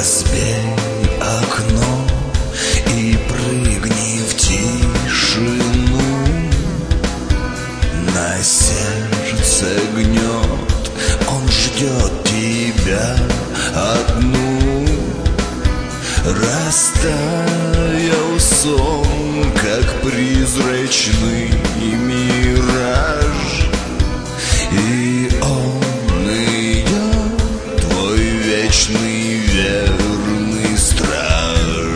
Разбей окно и прыгни в тишину. На сердце гнет, он ждет тебя одну. Растаял сон, как призрачный мираж, и он идет, твой вечный верный страж.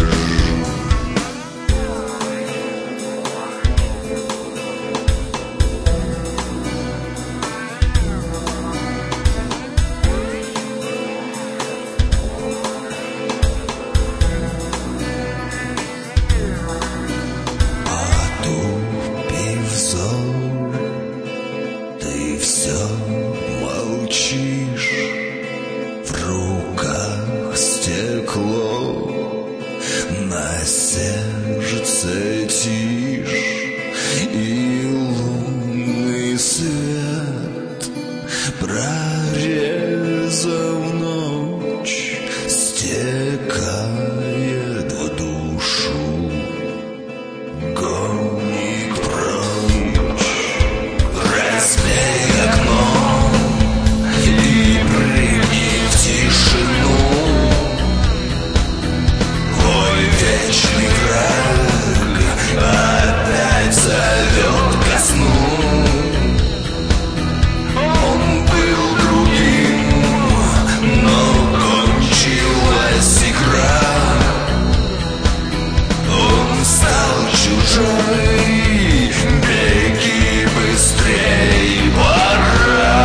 Потупив взор, ты все молчишь, в руках стекло, на сердце тишь, и лунный свет, прорезав ночь, стекает в душу, гонит прочь. Разбей окно и прыгни в тишину. Твой вечный враг опять зовет ко сну. Он был другим, но кончилась игра. Он стал чужой, беги быстрей, пора.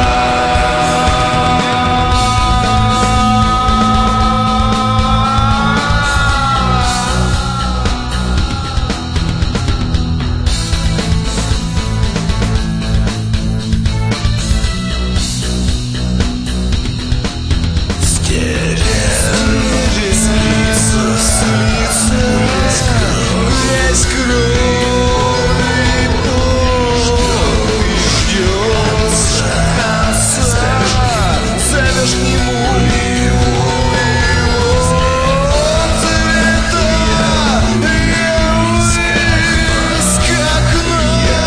Весь кровь, ждет конца, зовешь к нему цвета, явись к окну,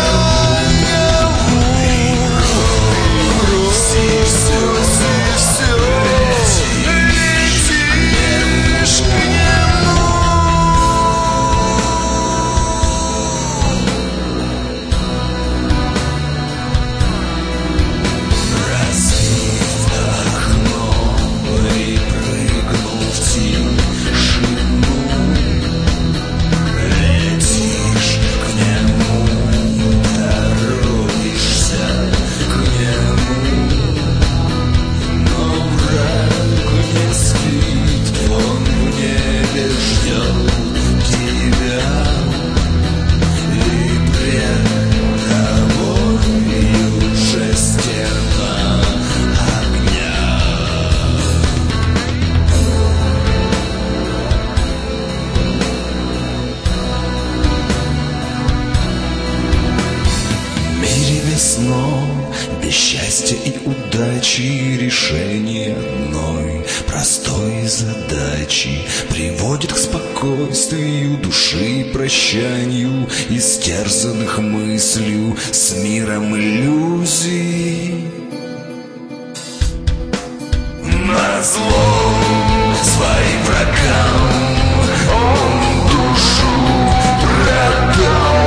бросишь все, летишь к нему. Разбив окно и прыгнул в тишину. Летишь к нему, торопишься к нему, но враг не спит, он в небе ждет тебя, и пред тобою уже стена огня. В мире весной, без счастья и удачи, решение одной простой задачи приводит к спокойствию души, прощанию истерзанных мыслью с миром иллюзий. Назло своим врагам он душу продал.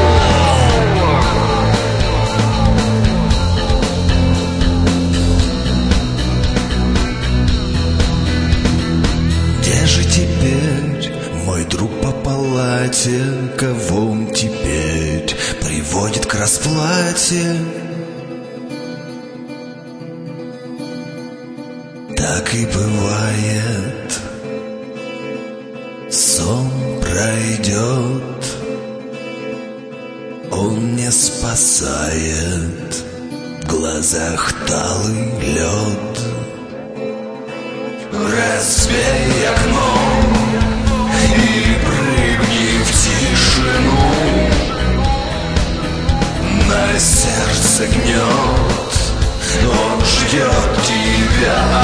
Где же теперь мой друг по палате? Кого он теперь приводит к расплате? Так и бывает, сон пройдет, он не спасает, в глазах талый лед. Разбей окно и прыгни в тишину. На сердце гнет, он ждет тебя.